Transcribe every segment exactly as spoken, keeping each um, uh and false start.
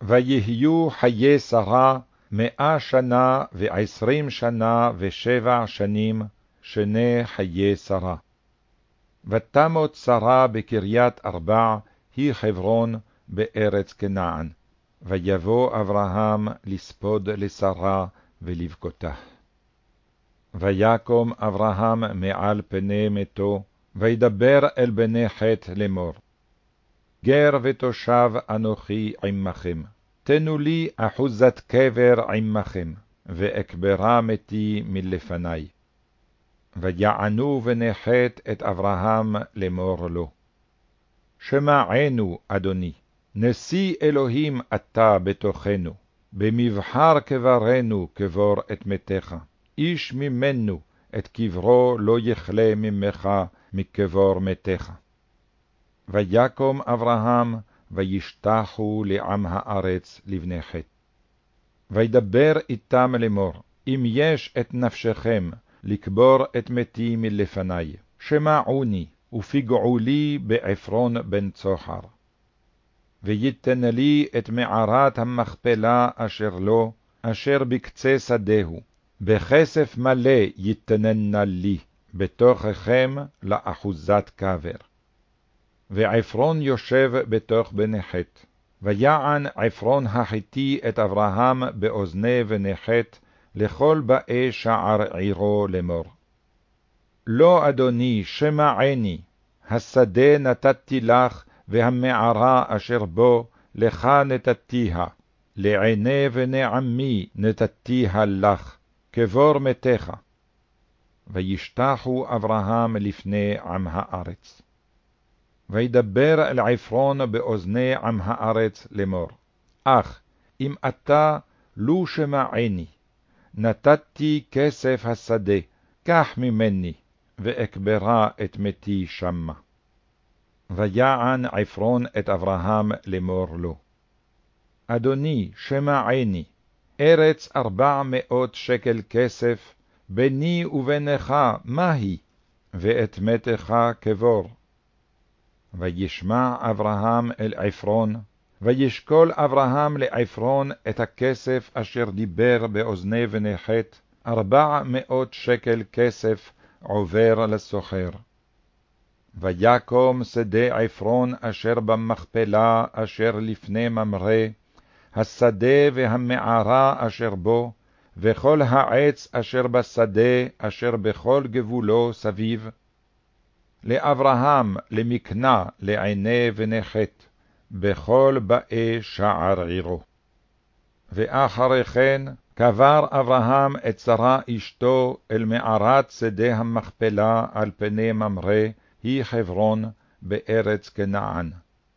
ויהיו חיי שרה מאה שנה ועשרים שנה ושבע שנים, שני חיי שרה. ותמות שרה בקריית ארבע, היא חברון, בארץ כנען. ויבוא אברהם לספוד לשרה ולבכותה. ויקום אברהם מעל פני מתו, וידבר אל בני חת לאמור. גר ותושב אנוכי עמכם, תנו לי אחוזת קבר עמכם, ואקברה מתי מלפני. ויענו בני חת את אברהם לאמור לו. שמענו, אדוני, נשיא אלוהים אתה בתוכנו, במבחר קברנו קבור את מתך, איש ממנו את קברו לא יכלה ממך מקבור מתך. ויקום אברהם, וישתחו לעם הארץ לבני חת. וידבר איתם לאמור, אם יש את נפשכם לקבור את מתי מלפני, שמעוני, ופיגעו לי בעפרון בן צוחר. ויתן לי את מערת המכפלה אשר לו, אשר בקצה שדהו, בכסף מלא יתננה לי, בתוככם לאחוזת קבר. ועפרון יושב בתוך בני חת, ויען עפרון החיתי את אברהם באוזני בני חת, לכל באי שער עירו לאמור. לא אדוני שמעני, השדה נתתי לך, והמערה אשר בו לך נתתיה, לעיני בני עמי נתתיה לך, קבור מתך. וישתחו אברהם לפני עם הארץ. וידבר אל עפרון באוזני עם הארץ לאמור, אך אם אתה לו שמעני, נתתי כסף השדה, קח ממני, ואקברה את מתי שמה. ויען עפרון את אברהם לאמור לו, אדוני שמעני, ארץ ארבע מאות שקל כסף, ביני ובינך מהי, ואת מתך קבור. וישמע אברהם אל עפרון, וישקול אברהם לעפרון את הכסף אשר דיבר באוזני בני חת, ארבע מאות שקל כסף עובר לסוחר. ויקום שדה עפרון אשר במכפלה אשר לפני ממרא, השדה והמערה אשר בו, וכל העץ אשר בשדה אשר בכל גבולו סביב, לאברהם למקנה לעיני בני חת, בכל באי שער עירו. ואחרי כן קבר אברהם את שרה אשתו אל מערת שדה המכפלה על פני ממרא, היא חברון, בארץ כנען.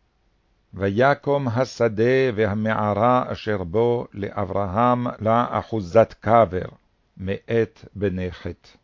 ויקום השדה והמערה אשר בו לאברהם לאחוזת קבר, מאת בני חת.